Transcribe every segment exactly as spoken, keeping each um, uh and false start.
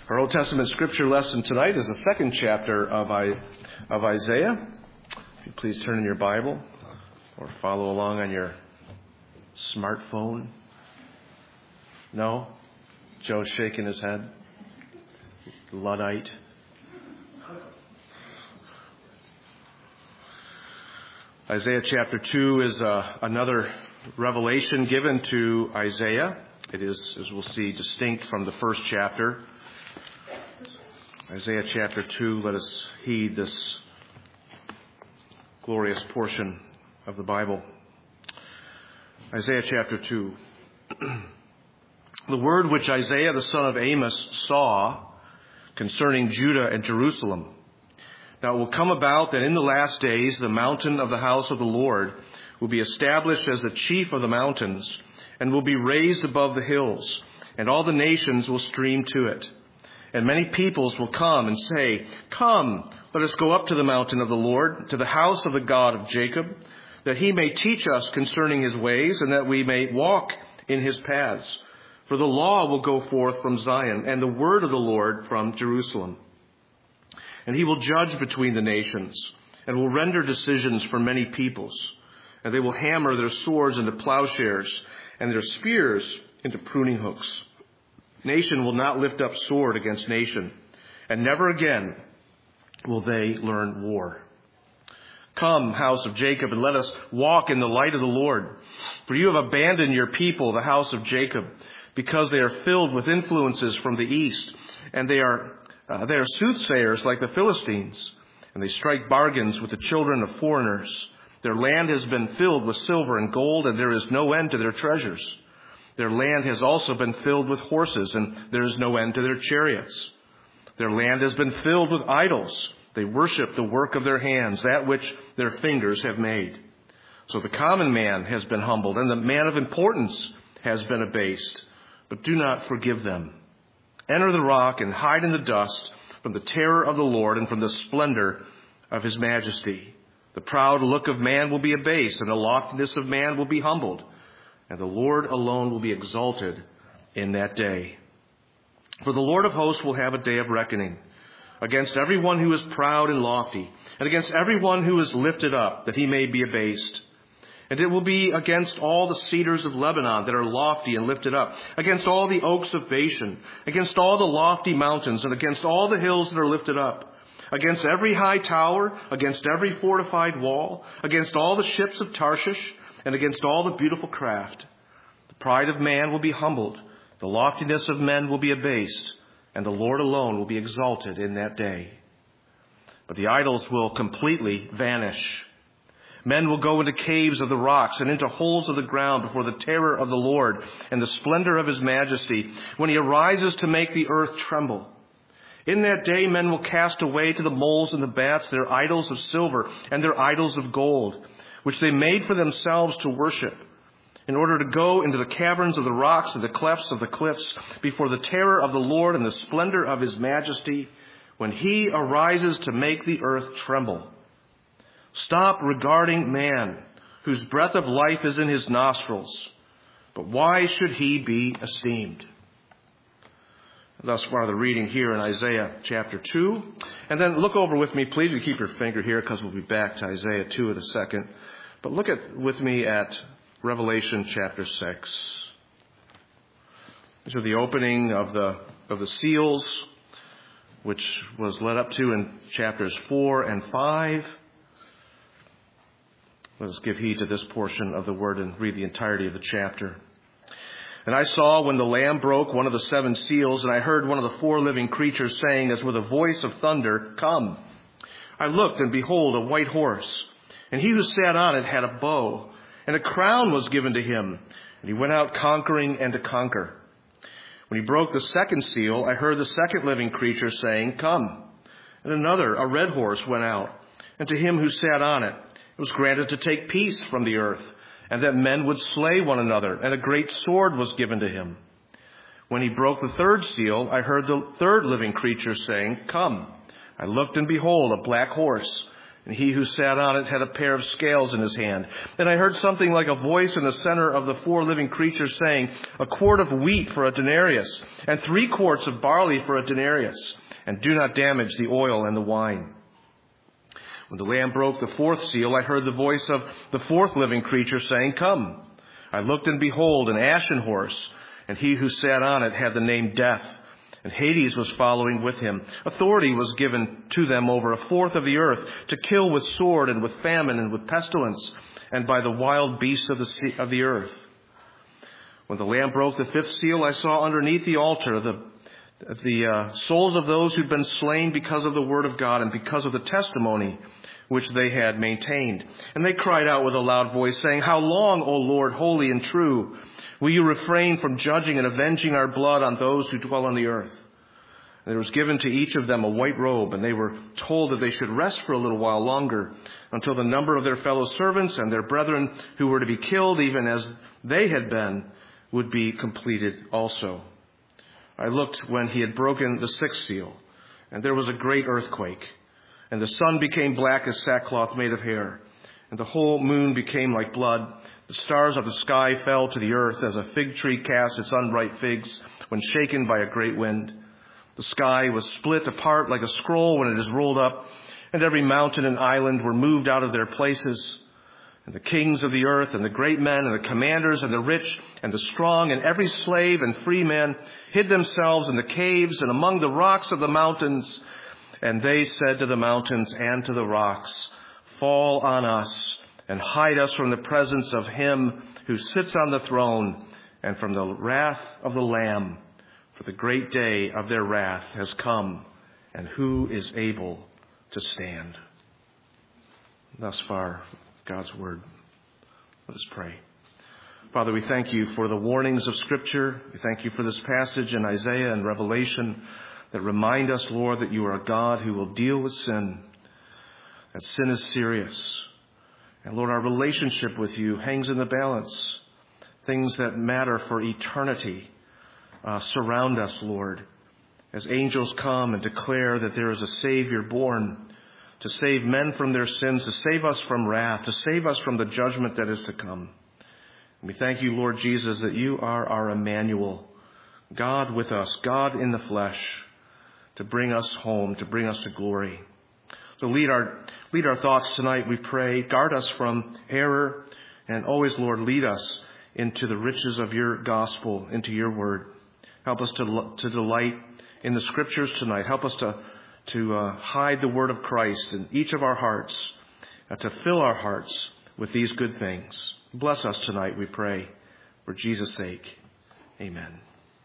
Our Old Testament scripture lesson tonight is the second chapter of, I, of Isaiah. If you please turn in your Bible or follow along on your smartphone. No? Joe's shaking his head. Luddite. Isaiah chapter two is uh, another revelation given to Isaiah. It is, as we'll see, distinct from the first chapter. Isaiah chapter two, let us heed this glorious portion of the Bible. Isaiah chapter two. The word which Isaiah the son of Amos saw concerning Judah and Jerusalem. Now it will come about that in the last days the mountain of the house of the Lord will be established as the chief of the mountains and will be raised above the hills, and all the nations will stream to it. And many peoples will come and say, "Come, let us go up to the mountain of the Lord, to the house of the God of Jacob, that he may teach us concerning his ways, and that we may walk in his paths. For the law will go forth from Zion, and the word of the Lord from Jerusalem. And he will judge between the nations, and will render decisions for many peoples. And they will hammer their swords into plowshares, and their spears into pruning hooks. Nation will not lift up sword against nation, and never again will they learn war. Come, house of Jacob, and let us walk in the light of the Lord. For you have abandoned your people, the house of Jacob, because they are filled with influences from the east, and they are uh, they are soothsayers like the Philistines, and they strike bargains with the children of foreigners. Their land has been filled with silver and gold, and there is no end to their treasures. Their land has also been filled with horses, and there is no end to their chariots. Their land has been filled with idols. They worship the work of their hands, that which their fingers have made. So the common man has been humbled, and the man of importance has been abased. But do not forgive them. Enter the rock and hide in the dust from the terror of the Lord and from the splendor of his majesty. The proud look of man will be abased, and the loftiness of man will be humbled. And the Lord alone will be exalted in that day. For the Lord of hosts will have a day of reckoning against everyone who is proud and lofty, and against everyone who is lifted up, that he may be abased. And it will be against all the cedars of Lebanon that are lofty and lifted up, against all the oaks of Bashan, against all the lofty mountains, and against all the hills that are lifted up, against every high tower, against every fortified wall, against all the ships of Tarshish, and against all the beautiful craft. The pride of man will be humbled, the loftiness of men will be abased, and the Lord alone will be exalted in that day. But the idols will completely vanish. Men will go into caves of the rocks and into holes of the ground before the terror of the Lord and the splendor of his majesty, when he arises to make the earth tremble. In that day men will cast away to the moles and the bats their idols of silver and their idols of gold, which they made for themselves to worship, in order to go into the caverns of the rocks and the clefts of the cliffs before the terror of the Lord and the splendor of his majesty, when he arises to make the earth tremble. Stop regarding man, whose breath of life is in his nostrils. But why should he be esteemed? Thus far the reading here in Isaiah chapter two. And then look over with me, please. You keep your finger here because we'll be back to Isaiah two in a second. But look at with me at Revelation chapter six. These are the opening of the of the seals, which was led up to in chapters four and five. Let us give heed to this portion of the word and read the entirety of the chapter. And I saw when the Lamb broke one of the seven seals, and I heard one of the four living creatures saying, as with a voice of thunder, "Come." I looked, and behold, a white horse. And he who sat on it had a bow, and a crown was given to him. And he went out conquering and to conquer. When he broke the second seal, I heard the second living creature saying, "Come." And another, a red horse, went out. And to him who sat on it, it was granted to take peace from the earth, and that men would slay one another, and a great sword was given to him. When he broke the third seal, I heard the third living creature saying, "Come." I looked, and behold, a black horse, and he who sat on it had a pair of scales in his hand. And I heard something like a voice in the center of the four living creatures saying, a quart of wheat for a denarius, and three quarts of barley for a denarius, and do not damage the oil and the wine. When the Lamb broke the fourth seal, I heard the voice of the fourth living creature saying, come. I looked, and behold, an ashen horse, and he who sat on it had the name Death, and Hades was following with him. Authority was given to them over a fourth of the earth, to kill with sword and with famine and with pestilence, and by the wild beasts of the sea, of the earth. When the Lamb broke the fifth seal, I saw underneath the altar the the uh, souls of those who'd been slain because of the word of God and because of the testimony which they had maintained. And they cried out with a loud voice, saying, how long, O Lord, holy and true, will you refrain from judging and avenging our blood on those who dwell on the earth? And there was given to each of them a white robe, and they were told that they should rest for a little while longer, until the number of their fellow servants and their brethren who were to be killed, even as they had been, would be completed also. I looked when he had broken the sixth seal, and there was a great earthquake, and the sun became black as sackcloth made of hair, and the whole moon became like blood. The stars of the sky fell to the earth as a fig tree casts its unripe figs when shaken by a great wind. The sky was split apart like a scroll when it is rolled up, and every mountain and island were moved out of their places. And the kings of the earth and the great men and the commanders and the rich and the strong and every slave and free man hid themselves in the caves and among the rocks of the mountains. And they said to the mountains and to the rocks, fall on us and hide us from the presence of him who sits on the throne and from the wrath of the Lamb. For the great day of their wrath has come, and who is able to stand? Thus far, God's word. Let us pray. Father, we thank you for the warnings of Scripture. We thank you for this passage in Isaiah and Revelation that remind us, Lord, that you are a God who will deal with sin, that sin is serious. And Lord, our relationship with you hangs in the balance. Things that matter for eternity uh, surround us, Lord, as angels come and declare that there is a Savior born to save men from their sins, to save us from wrath, to save us from the judgment that is to come. And we thank you, Lord Jesus, that you are our Emmanuel, God with us, God in the flesh, to bring us home, to bring us to glory. So lead our lead our thoughts tonight, we pray. Guard us from error, and always, Lord, lead us into the riches of your gospel, into your word. Help us to, to delight in the Scriptures tonight. Help us to to uh, hide the word of Christ in each of our hearts, uh, to fill our hearts with these good things. Bless us tonight, we pray, for Jesus' sake. Amen.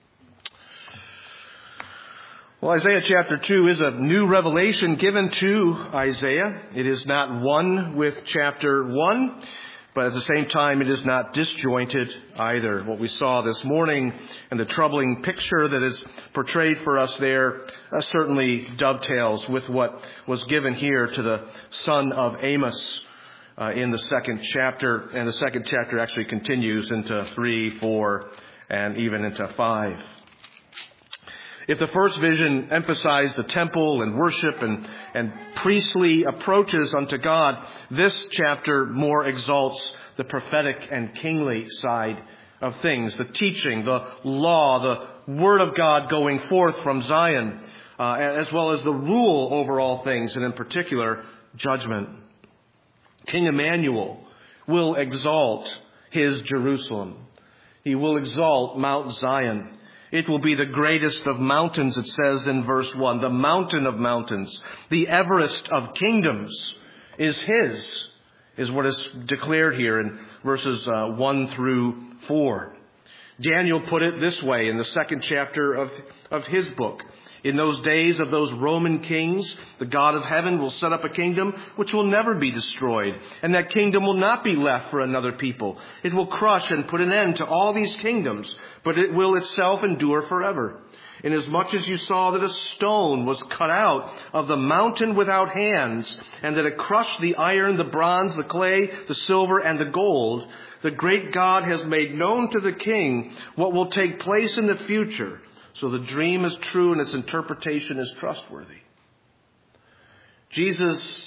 Well, Isaiah chapter two is a new revelation given to Isaiah. It is not one with chapter one, but at the same time, it is not disjointed either. What we saw this morning and the troubling picture that is portrayed for us there uh, certainly dovetails with what was given here to the son of Amos uh, in the second chapter. And the second chapter actually continues into three, four, and even into five. If the first vision emphasized the temple and worship and, and priestly approaches unto God, this chapter more exalts the prophetic and kingly side of things, the teaching, the law, the word of God going forth from Zion, uh, as well as the rule over all things, and in particular, judgment. King Emmanuel will exalt his Jerusalem. He will exalt Mount Zion. It will be the greatest of mountains, it says in verse one. The mountain of mountains, the Everest of kingdoms is his, is what is declared here in verses uh, one through four. Daniel put it this way in the second chapter of, of his book. In those days of those Roman kings, the God of heaven will set up a kingdom which will never be destroyed. And that kingdom will not be left for another people. It will crush and put an end to all these kingdoms, but it will itself endure forever. Inasmuch as you saw that a stone was cut out of the mountain without hands, and that it crushed the iron, the bronze, the clay, the silver, and the gold, the great God has made known to the king what will take place in the future. So the dream is true and its interpretation is trustworthy. Jesus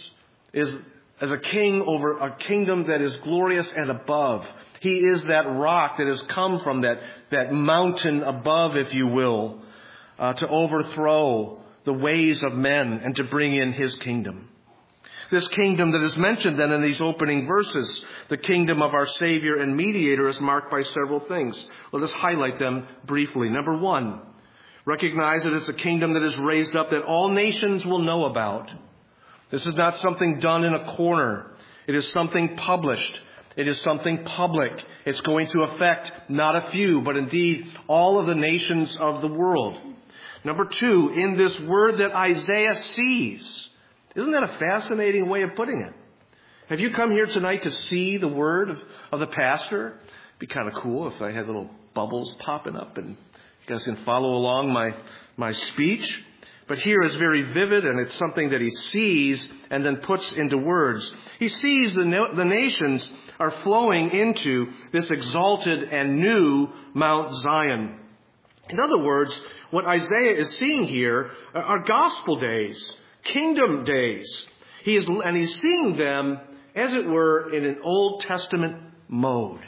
is as a king over a kingdom that is glorious and above. He is that rock that has come from that, that mountain above, if you will, uh, to overthrow the ways of men and to bring in his kingdom. This kingdom that is mentioned then in these opening verses, the kingdom of our Savior and Mediator, is marked by several things. Let us highlight them briefly. Number one, recognize that it's a kingdom that is raised up that all nations will know about. This is not something done in a corner. It is something published. It is something public. It's going to affect not a few, but indeed all of the nations of the world. Number two, in this word that Isaiah sees. Isn't that a fascinating way of putting it? Have you come here tonight to see the word of, of the pastor? It'd be kind of cool if I had little bubbles popping up and you guys can follow along my, my speech. But here is very vivid, and it's something that he sees and then puts into words. He sees the, no, the nations are flowing into this exalted and new Mount Zion. In other words, what Isaiah is seeing here are gospel days. Kingdom days. He is, and he's seeing them, as it were, in an Old Testament mode.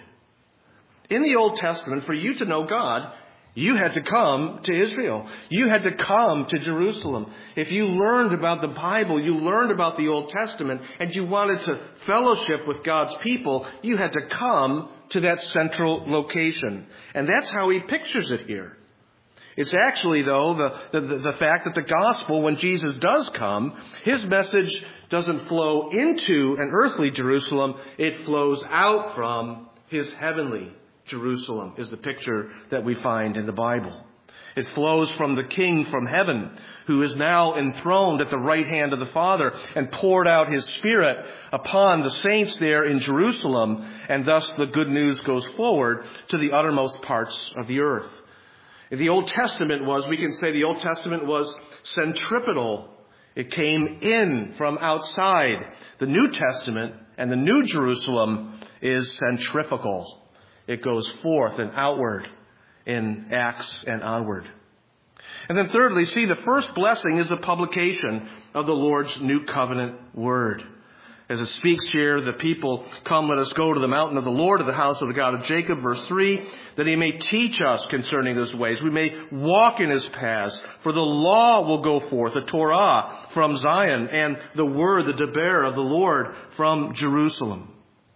In the Old Testament, for you to know God, you had to come to Israel. You had to come to Jerusalem. If you learned about the Bible, you learned about the Old Testament, and you wanted to fellowship with God's people, you had to come to that central location. And that's how he pictures it here. It's actually, though, the, the, the fact that the gospel, when Jesus does come, his message doesn't flow into an earthly Jerusalem. It flows out from his heavenly Jerusalem, is the picture that we find in the Bible. It flows from the King from heaven, who is now enthroned at the right hand of the Father and poured out his Spirit upon the saints there in Jerusalem. And thus the good news goes forward to the uttermost parts of the earth. The Old Testament was, we can say the Old Testament was centripetal. It came in from outside. The New Testament and the New Jerusalem is centrifugal. It goes forth and outward in Acts and onward. And then thirdly, see, the first blessing is the publication of the Lord's new covenant word. As it speaks here, the people, come, let us go to the mountain of the Lord, to the house of the God of Jacob, verse three, that he may teach us concerning his ways. We may walk in his paths, for the law will go forth, the Torah from Zion, and the word, the Deber of the Lord from Jerusalem.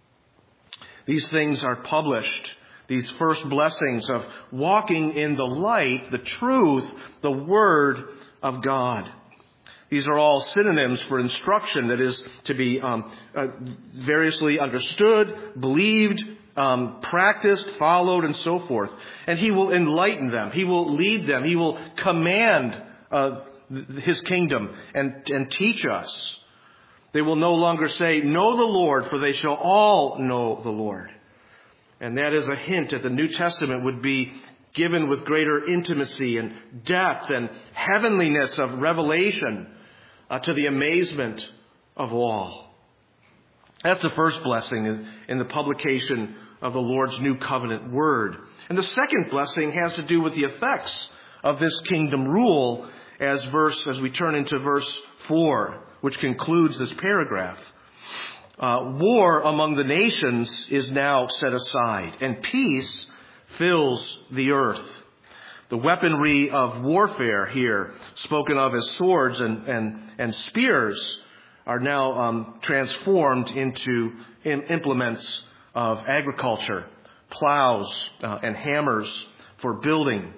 These things are published, these first blessings of walking in the light, the truth, the word of God. These are all synonyms for instruction that is to be um, uh, variously understood, believed, um, practiced, followed, and so forth. And he will enlighten them. He will lead them. He will command uh, his kingdom and, and teach us. They will no longer say, know the Lord, for they shall all know the Lord. And that is a hint that the New Testament would be given with greater intimacy and depth and heavenliness of revelation uh, to the amazement of all. That's the first blessing in, in the publication of the Lord's new covenant word. And the second blessing has to do with the effects of this kingdom rule as verse, as we turn into verse four, which concludes this paragraph. Uh, war among the nations is now set aside, and peace fills the earth. The weaponry of warfare here, spoken of as swords and, and, and spears, are now um, transformed into implements of agriculture, plows uh, and hammers for building.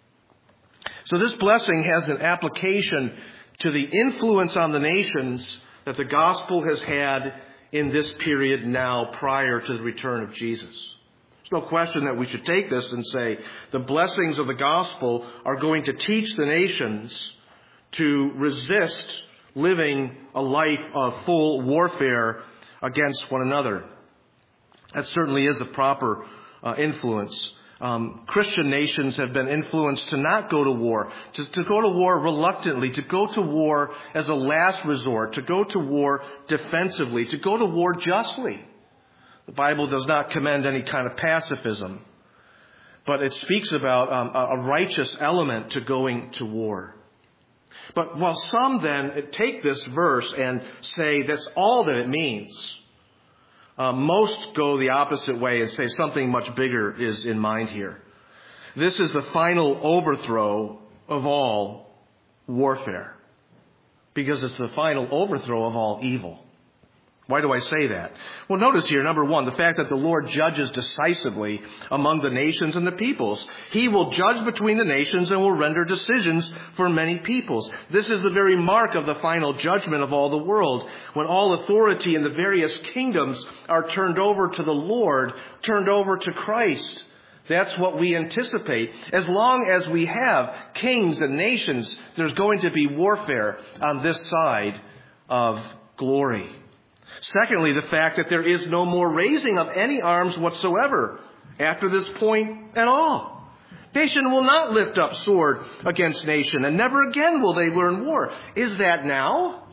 So this blessing has an application to the influence on the nations that the gospel has had in this period now prior to the return of Jesus. There's no question that we should take this and say the blessings of the gospel are going to teach the nations to resist living a life of full warfare against one another. That certainly is the proper uh, influence. Um, Christian nations have been influenced to not go to war, to, to go to war reluctantly, to go to war as a last resort, to go to war defensively, to go to war justly. The Bible does not commend any kind of pacifism, but it speaks about um, a righteous element to going to war. But while some then take this verse and say that's all that it means, uh, most go the opposite way and say something much bigger is in mind here. This is the final overthrow of all warfare, because it's the final overthrow of all evil. Why do I say that? Well, notice here, number one, the fact that the Lord judges decisively among the nations and the peoples. He will judge between the nations and will render decisions for many peoples. This is the very mark of the final judgment of all the world, when all authority in the various kingdoms are turned over to the Lord, turned over to Christ. That's what we anticipate. As long as we have kings and nations, there's going to be warfare on this side of glory. Secondly, the fact that there is no more raising of any arms whatsoever after this point at all. Nation will not lift up sword against nation, and never again will they learn war. Is that now?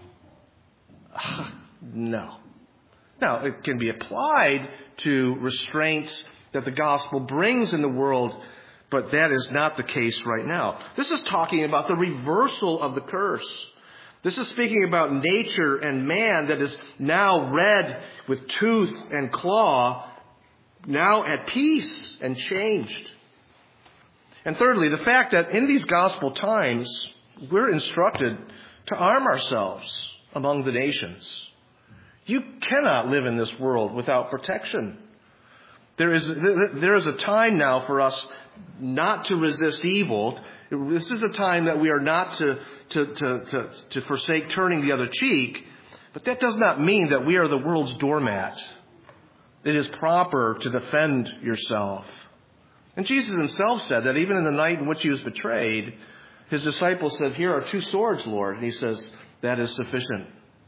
No. Now, it can be applied to restraints that the gospel brings in the world, but that is not the case right now. This is talking about the reversal of the curse. This is speaking about nature and man that is now red with tooth and claw, now at peace and changed. And thirdly, the fact that in these gospel times, we're instructed to arm ourselves among the nations. You cannot live in this world without protection. There is, there is a time now for us not to resist evil. This is a time that we are not to, to, to, to, to forsake turning the other cheek. But that does not mean that we are the world's doormat. It is proper to defend yourself. And Jesus himself said that even in the night in which he was betrayed, his disciples said, "Here are two swords, Lord." And he says, "That is sufficient."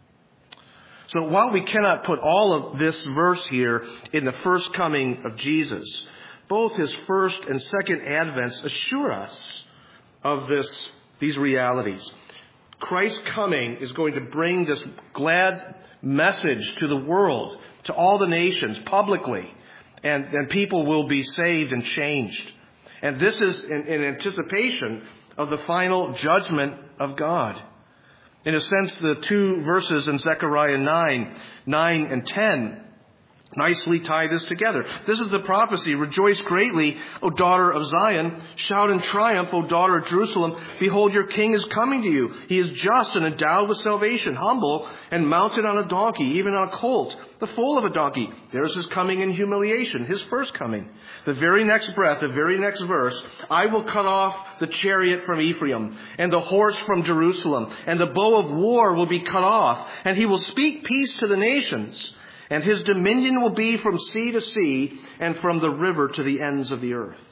So while we cannot put all of this verse here in the first coming of Jesus, both his first and second advents assure us of this, these realities. Christ's coming is going to bring this glad message to the world, to all the nations, publicly, and, and people will be saved and changed. And this is in, in anticipation of the final judgment of God. In a sense, the two verses in Zechariah nine, nine and ten nicely tie this together. This is the prophecy. "Rejoice greatly, O daughter of Zion. Shout in triumph, O daughter of Jerusalem. Behold, your king is coming to you. He is just and endowed with salvation, humble and mounted on a donkey, even on a colt, the foal of a donkey." There's his coming in humiliation, his first coming. The very next breath, the very next verse, "I will cut off the chariot from Ephraim and the horse from Jerusalem, and the bow of war will be cut off, and he will speak peace to the nations. And his dominion will be from sea to sea and from the river to the ends of the earth."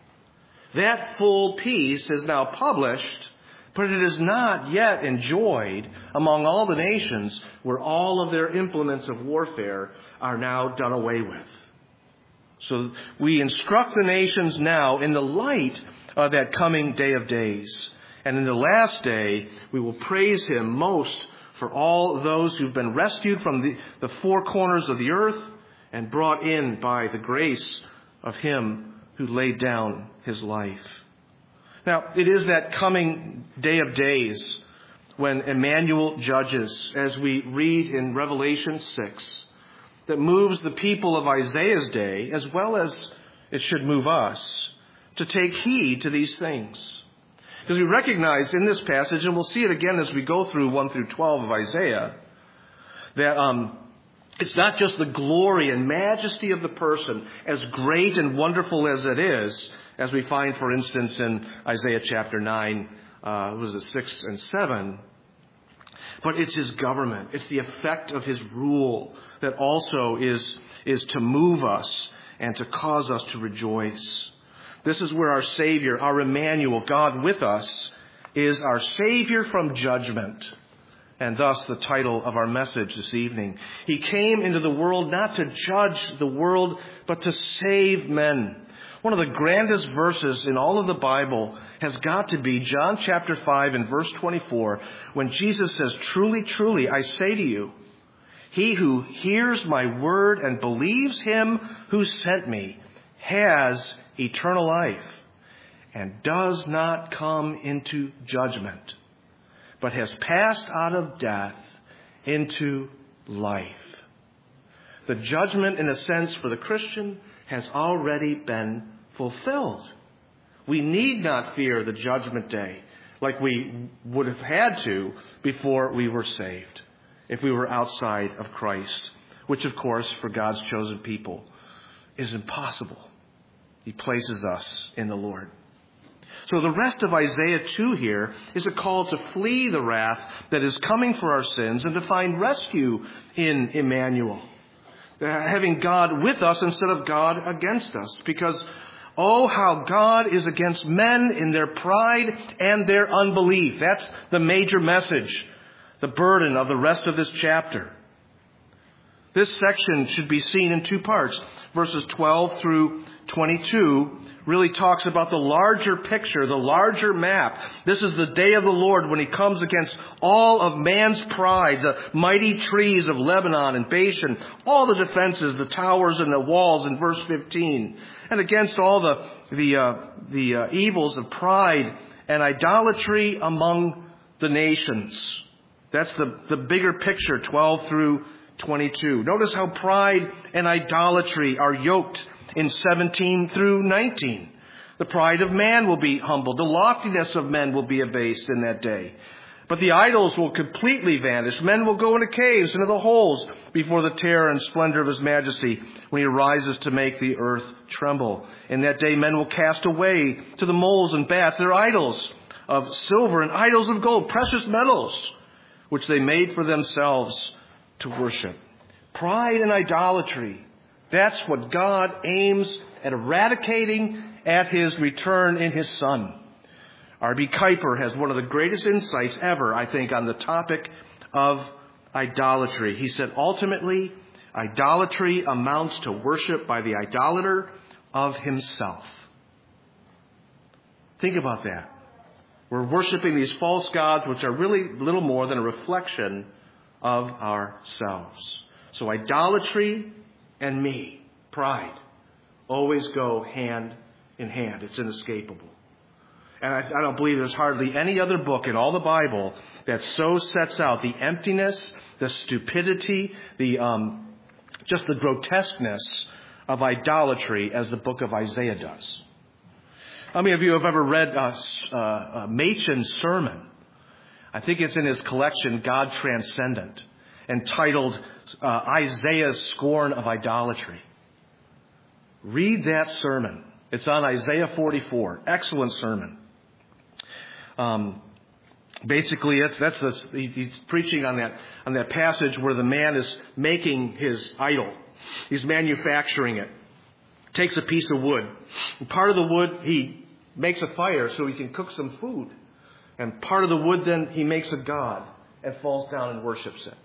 That full peace is now published, but it is not yet enjoyed among all the nations where all of their implements of warfare are now done away with. So we instruct the nations now in the light of that coming day of days. And in the last day, we will praise him most for all those who've been rescued from the, the four corners of the earth and brought in by the grace of him who laid down his life. Now, it is that coming day of days when Emmanuel judges, as we read in Revelation six, that moves the people of Isaiah's day, as well as it should move us, to take heed to these things. Because we recognize in this passage, and we'll see it again as we go through one through twelve of Isaiah, that um, it's not just the glory and majesty of the person, as great and wonderful as it is, as we find, for instance, in Isaiah chapter nine, uh, was it six and seven, but it's his government. It's the effect of his rule that also is, is to move us and to cause us to rejoice. This is where our Savior, our Emmanuel, God with us, is our Savior from judgment. And thus the title of our message this evening. He came into the world not to judge the world, but to save men. One of the grandest verses in all of the Bible has got to be John chapter five and verse twenty-four, when Jesus says, "Truly, truly, I say to you, he who hears my word and believes him who sent me has eternal life and does not come into judgment, but has passed out of death into life. The judgment, in a sense, for the Christian has already been fulfilled. We need not fear the judgment day like we would have had to before we were saved, if we were outside of Christ, which, of course, for God's chosen people is impossible. He places us in the Lord. So the rest of Isaiah two here is a call to flee the wrath that is coming for our sins and to find rescue in Emmanuel, having God with us instead of God against us. Because, oh, how God is against men in their pride and their unbelief. That's the major message, the burden of the rest of this chapter. This section should be seen in two parts. Verses twelve through twenty-two really talks about the larger picture, the larger map. This is the day of the Lord when he comes against all of man's pride, the mighty trees of Lebanon and Bashan, all the defenses, the towers and the walls in verse fifteen, and against all the the uh, the uh, evils of pride and idolatry among the nations. That's the, the bigger picture, twelve through twenty-two. Notice how pride and idolatry are yoked in seventeen through nineteen. The pride of man will be humbled. The loftiness of men will be abased in that day. But the idols will completely vanish. Men will go into caves, into the holes, before the terror and splendor of his majesty when he arises to make the earth tremble. In that day, men will cast away to the moles and bats their idols of silver and idols of gold, precious metals, which they made for themselves to worship. Pride and idolatry. That's what God aims at eradicating at his return in his Son. R B Kuiper has one of the greatest insights ever, I think, on the topic of idolatry. He said, ultimately, idolatry amounts to worship by the idolater of himself. Think about that. We're worshiping these false gods, which are really little more than a reflection of ourselves. So idolatry and me, pride, always go hand in hand. It's inescapable. And I, I don't believe there's hardly any other book in all the Bible that so sets out the emptiness, the stupidity, the um, just the grotesqueness of idolatry as the book of Isaiah does. How many of you have ever read uh, uh, Machen's sermon? I think it's in his collection, God Transcendent, entitled uh, Isaiah's Scorn of Idolatry. Read that sermon. It's on Isaiah forty-four. Excellent sermon. Um, basically, it's, that's the, he's preaching on that on that passage where the man is making his idol. He's manufacturing it. Takes a piece of wood. And part of the wood, he makes a fire so he can cook some food. And part of the wood, then, he makes a god and falls down and worships it.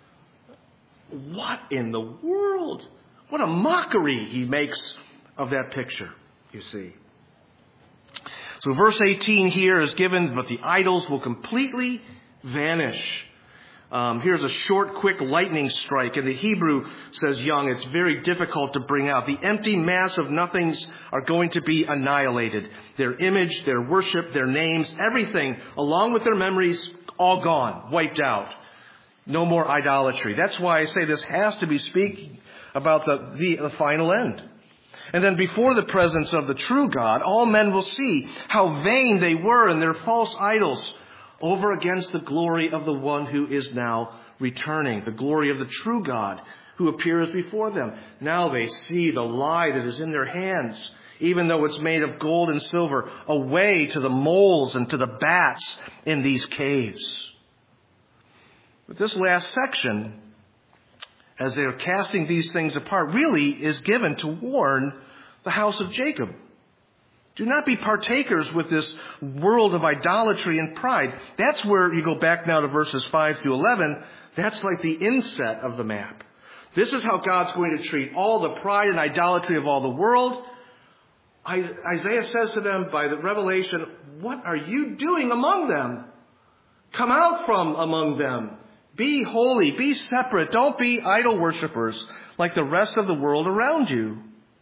What in the world? What a mockery he makes of that picture, you see. So verse eighteen here is given, but the idols will completely vanish. Um, here's a short, quick lightning strike. And the Hebrew, says Young, it's very difficult to bring out. The empty mass of nothings are going to be annihilated. Their image, their worship, their names, everything, along with their memories, all gone, wiped out. No more idolatry. That's why I say this has to be speaking about the, the, the final end. And then before the presence of the true God, all men will see how vain they were in their false idols over against the glory of the one who is now returning, the glory of the true God who appears before them. Now they see the lie that is in their hands, even though it's made of gold and silver, away to the moles and to the bats in these caves. But this last section, as they are casting these things apart, really is given to warn the house of Jacob. Do not be partakers with this world of idolatry and pride. That's where you go back now to verses five through eleven. That's like the inset of the map. This is how God's going to treat all the pride and idolatry of all the world. Isaiah says to them by the revelation, what are you doing among them? Come out from among them. Be holy. Be separate. Don't be idol worshippers like the rest of the world around you.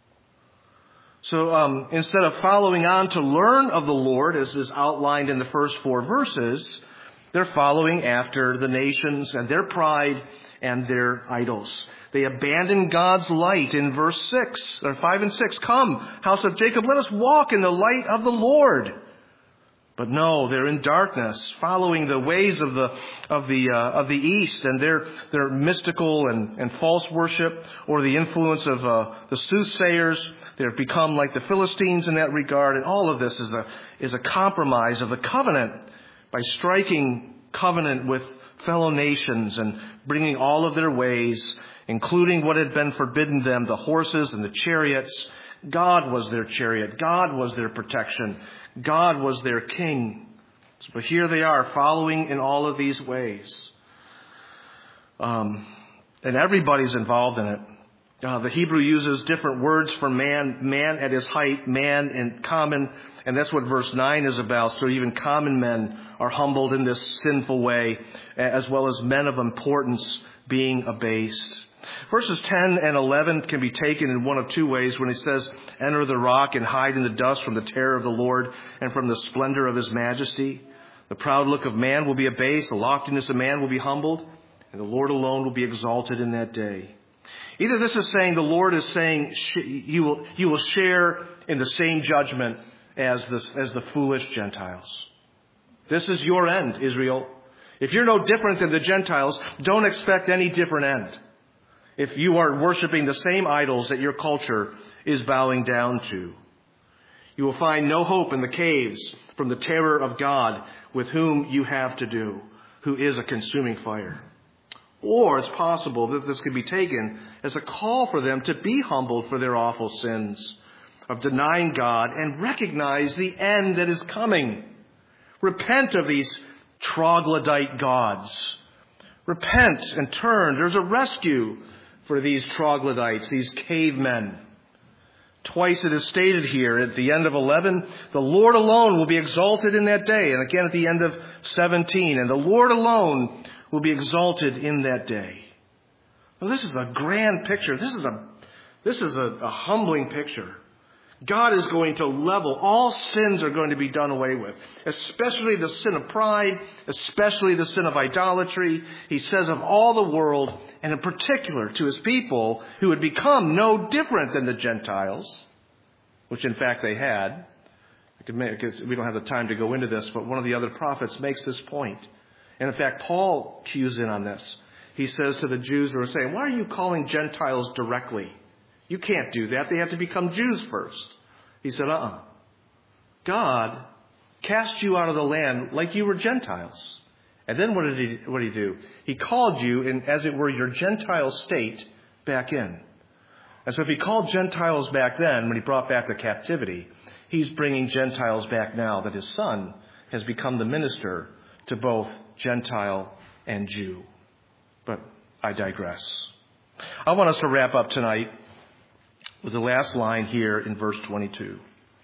So um, instead of following on to learn of the Lord, as is outlined in the first four verses, They're following after the nations and their pride and their idols. They abandon God's light in verse six, or five and six. Come, house of Jacob, let us walk in the light of the Lord. But no, they're in darkness, following the ways of the of the uh, of the East and their their mystical and, and false worship, or the influence of uh, the soothsayers. They've become like the Philistines in that regard, and all of this is a is a compromise of the covenant by striking covenant with fellow nations and bringing all of their ways, including what had been forbidden them, the horses and the chariots. God was their chariot. God was their protection. God was their king. But here they are, following in all of these ways. Um, and everybody's involved in it. Uh, the Hebrew uses different words for man, man at his height, man in common, and that's what verse nine is about. So even common men are humbled in this sinful way, as well as men of importance being abased. Verses ten and eleven can be taken in one of two ways when he says, enter the rock and hide in the dust from the terror of the Lord and from the splendor of his majesty. The proud look of man will be abased, the loftiness of man will be humbled, and the Lord alone will be exalted in that day. Either this is saying the Lord is saying you will, you will share in the same judgment as the, as the foolish Gentiles. This is your end, Israel. If you're no different than the Gentiles, don't expect any different end. If you are worshiping the same idols that your culture is bowing down to, you will find no hope in the caves from the terror of God with whom you have to do, who is a consuming fire. Or it's possible that this could be taken as a call for them to be humbled for their awful sins of denying God and recognize the end that is coming. Repent of these troglodyte gods. Repent and turn. There's a rescue for these troglodytes, these cavemen. Twice it is stated here at the end of eleven, the Lord alone will be exalted in that day. And again at the end of seventeen, and the Lord alone will be exalted in that day. Well, this is a grand picture. This is a, this is a, a humbling picture. God is going to level. All sins are going to be done away with, especially the sin of pride, especially the sin of idolatry. He says of all the world, and in particular to his people who had become no different than the Gentiles, which in fact they had. I could make, we don't have the time to go into this, but one of the other prophets makes this point. And in fact, Paul cues in on this. He says to the Jews who are saying, why are you calling Gentiles directly? You can't do that. They have to become Jews first. He said, uh-uh. God cast you out of the land like you were Gentiles. And then what did he, what did he do? He called you in, as it were, your Gentile state back in. And so if he called Gentiles back then, when he brought back the captivity, he's bringing Gentiles back now that his son has become the minister to both Gentile and Jew. But I digress. I want us to wrap up tonight with the last line here in verse twenty-two.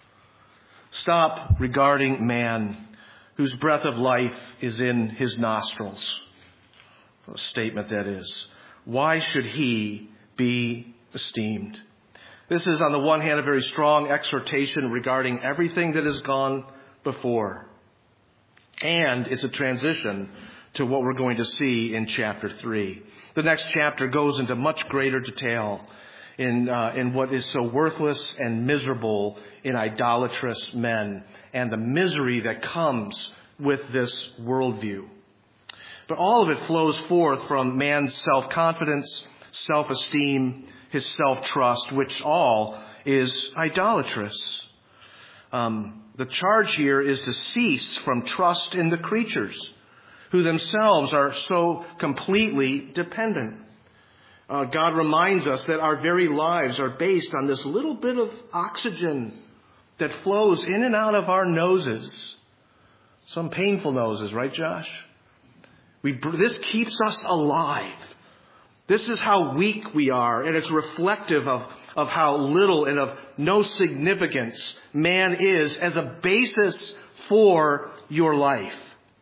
Stop regarding man whose breath of life is in his nostrils. A statement that is. Why should he be esteemed? This is on the one hand a very strong exhortation regarding everything that has gone before. And it's a transition to what we're going to see in chapter three. The next chapter goes into much greater detail in uh, in what is so worthless and miserable in idolatrous men and the misery that comes with this worldview. But all of it flows forth from man's self-confidence, self-esteem, his self-trust, which all is idolatrous. Um, the charge here is to cease from trust in the creatures, who themselves are so completely dependent. Uh, God reminds us that our very lives are based on this little bit of oxygen that flows in and out of our noses. Some painful noses, right, Josh? We, this keeps us alive. This is how weak we are, and it's reflective of, of how little and of no significance man is as a basis for your life.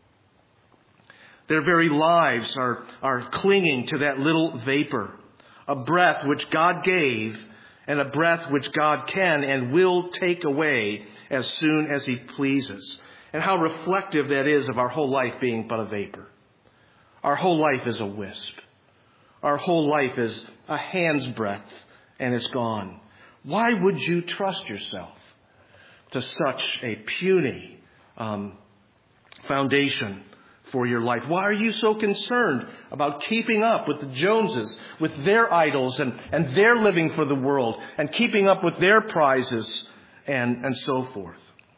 Their very lives are, are clinging to that little vapor, a breath which God gave and a breath which God can and will take away as soon as he pleases. And how reflective that is of our whole life being but a vapor. Our whole life is a wisp. Our whole life is a hand's breadth and it's gone. Why would you trust yourself to such a puny um, foundation for your life? Why are you so concerned about keeping up with the Joneses, with their idols and, and their living for the world and keeping up with their prizes and, and so forth?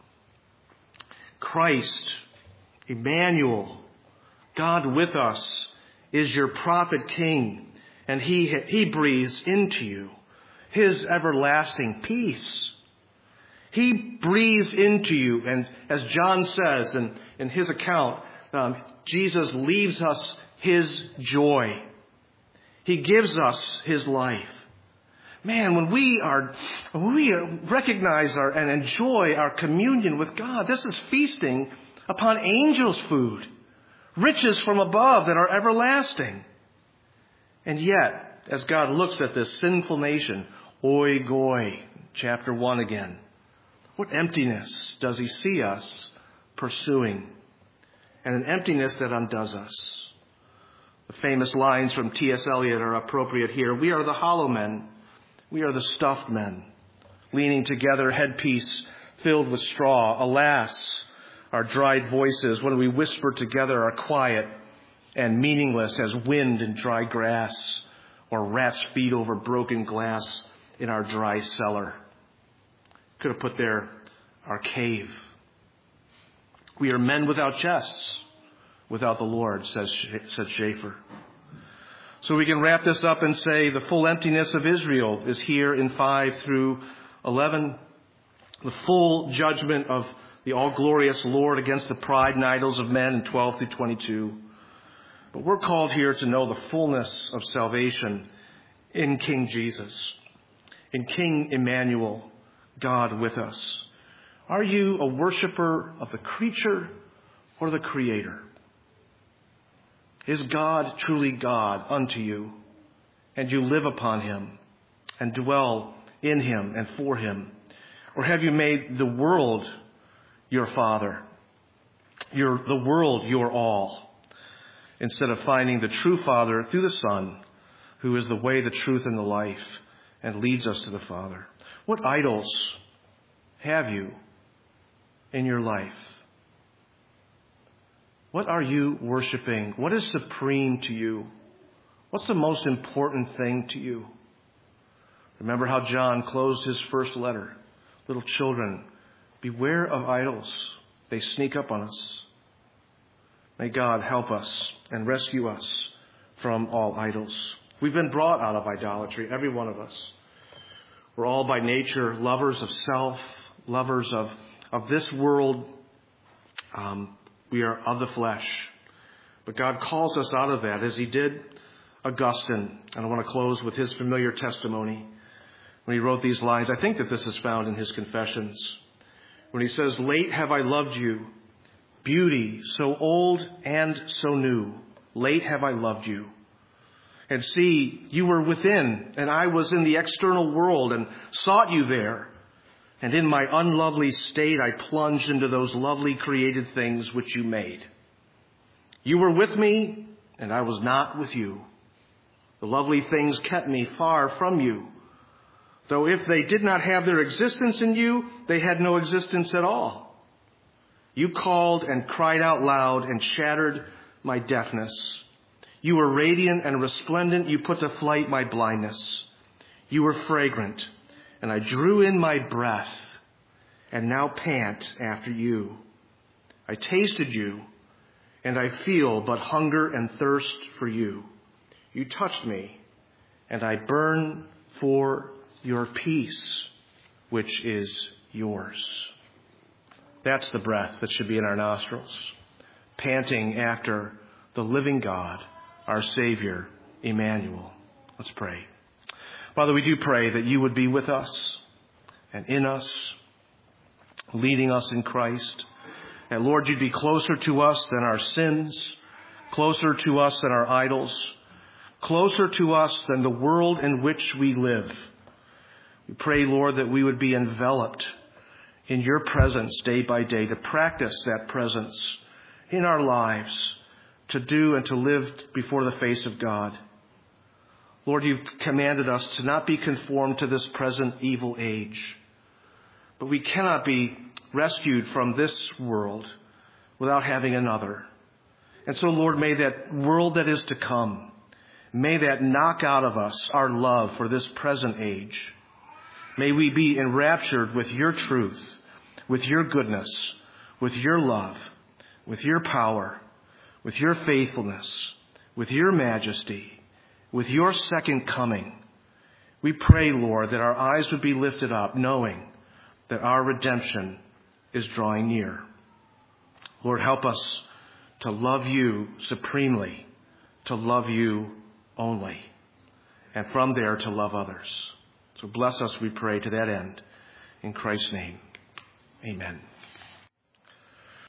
Christ, Emmanuel, God with us, is your prophet king, and he, he breathes into you his everlasting peace. He breathes into you, and as John says in, in his account, um, Jesus leaves us his joy. He gives us his life. Man, when we are, when we recognize our, and enjoy our communion with God, this is feasting upon angels' food, riches from above that are everlasting. And yet, as God looks at this sinful nation, oi goy, chapter one again, what emptiness does he see us pursuing? And an emptiness that undoes us. The famous lines from T S Eliot are appropriate here. We are the hollow men. We are the stuffed men, leaning together, headpiece filled with straw. Alas, our dried voices, when we whisper together, are quiet and meaningless as wind in dry grass, or rats' feet over broken glass in our dry cellar. Could have put there our cave. We are men without chests, without the Lord, says, says Schaeffer. So we can wrap this up and say the full emptiness of Israel is here in five through eleven. The full judgment of the all-glorious Lord against the pride and idols of men in twelve through twenty-two. But we're called here to know the fullness of salvation in King Jesus, in King Emmanuel, God with us. Are you a worshiper of the creature or the Creator? Is God truly God unto you, and you live upon him and dwell in him and for him? Or have you made the world your father, your, the world your all, instead of finding the true Father through the Son, who is the way, the truth, and the life, and leads us to the Father? What idols have you in your life? What are you worshiping? What is supreme to you? What's the most important thing to you? Remember how John closed his first letter. Little children, beware of idols. They sneak up on us. May God help us and rescue us from all idols. We've been brought out of idolatry, every one of us. We're all by nature lovers of self, lovers of, of this world. Um, We are of the flesh. But God calls us out of that, as he did Augustine. And I want to close with his familiar testimony. When he wrote these lines, I think that this is found in his Confessions. When he says, late have I loved you, beauty so old and so new. Late have I loved you. And see, you were within, and I was in the external world and sought you there. And in my unlovely state, I plunged into those lovely created things which you made. You were with me, and I was not with you. The lovely things kept me far from you. Though if they did not have their existence in you, they had no existence at all. You called and cried out loud and shattered my deafness. You were radiant and resplendent. You put to flight my blindness. You were fragrant. And I drew in my breath and now pant after you. I tasted you, and I feel but hunger and thirst for you. You touched me, and I burn for your peace, which is yours. That's the breath that should be in our nostrils, panting after the living God, our Savior, Emmanuel. Let's pray. Father, we do pray that you would be with us and in us, leading us in Christ. And Lord, you'd be closer to us than our sins, closer to us than our idols, closer to us than the world in which we live. We pray, Lord, that we would be enveloped in your presence day by day, to practice that presence in our lives, to do and to live before the face of God. Lord, you've commanded us to not be conformed to this present evil age, but we cannot be rescued from this world without having another. And so, Lord, may that world that is to come, may that knock out of us our love for this present age. May we be enraptured with your truth, with your goodness, with your love, with your power, with your faithfulness, with your majesty, with your second coming. We pray, Lord, that our eyes would be lifted up, knowing that our redemption is drawing near. Lord, help us to love you supremely, to love you only, and from there to love others. So bless us, we pray, to that end. In Christ's name, amen.